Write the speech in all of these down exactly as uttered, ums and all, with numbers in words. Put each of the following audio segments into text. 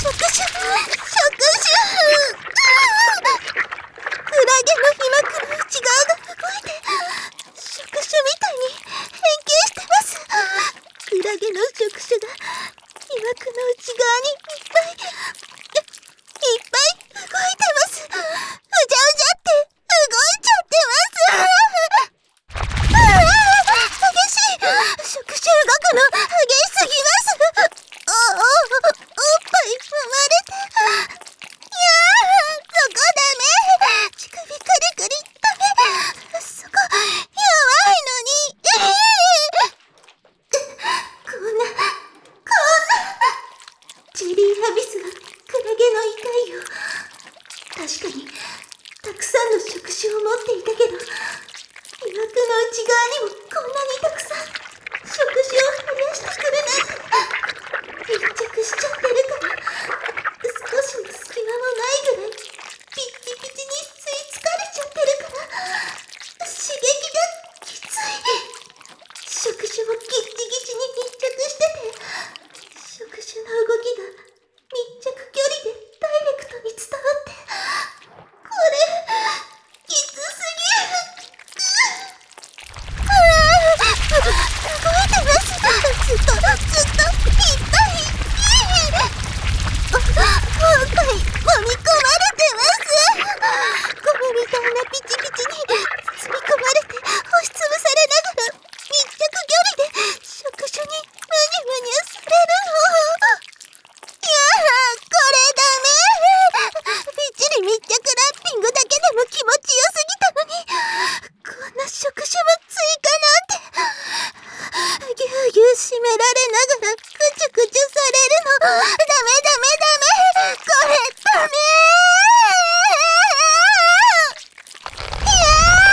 触手触手クラゲの皮膜の内側が動いて触手みたいに変形してます。クラゲの触手が皮膜の内側にいっぱいいっぱい動いてます。うじゃうじゃって動いちゃってます。激しい。触手動くの激しすぎます。おおおっぱい踏まれて。いやー、そこダメ。乳首カリカリダメ。そこ弱いのに。こんなこんなジェリーアビスはクラゲの痛いよ。確かにたくさんの触手を持っていたけど、皮膜の内側にもこんなにたくさん触手を増やしてくるなんて。密着しちゃってるから少しの隙間もないぐらいピッチピチに吸い付かれちゃってるから刺激がきつい。触手もギッチギチに密着してて、触手の動きが密着距離でダイレクトに伝わって、これきつすぎる。動いてます。ずっとずっといっぱいおっぱい揉み込まれてます。ゴムみたいなピチピチに包み込まれて押しつぶされながら密着距離で触手にムニムニされるの。いやー、これダメ。ぴっちり密着ラッピングだけでも気持ちよすぎたのに、こんな触手も追加なんて。ぎゅうぎゅう締められながらクチュクチュされるの。ダメダメダメ。これダメー。いや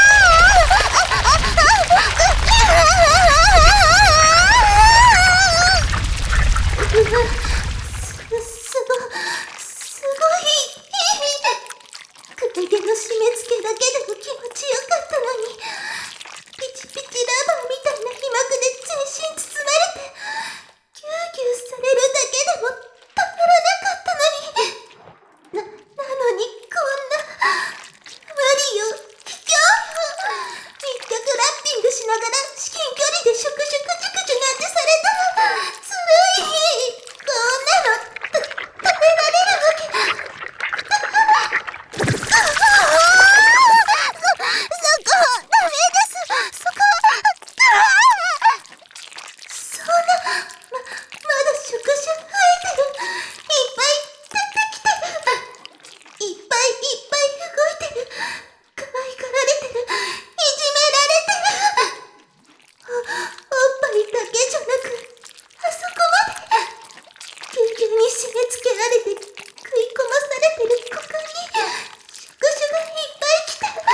ーす、すご、すごい。クラゲの締め付けだけでも気持ちよかったのに、ピチピチラバーみたいな皮膜で全身包まれてギューギューされるだけでもたまらなかったのに、な、なのにこんな無理よ、卑怯よ。密着ラッピングしながら至近距離で触手クチュクチュなんてされたらずるい。こんなのた食べられるわけ。そ、そこダメです。そこそんな、ま、まだ触手生えてる。いっぱい出てきてる。いっぱいいっぱい動いてる。可愛がられてる。いじめられてる。お、おっぱいだけじゃなく、あそこまでぎゅうぎゅうに締め付けられて食い込まされてる股間に触手がいっぱい来てる。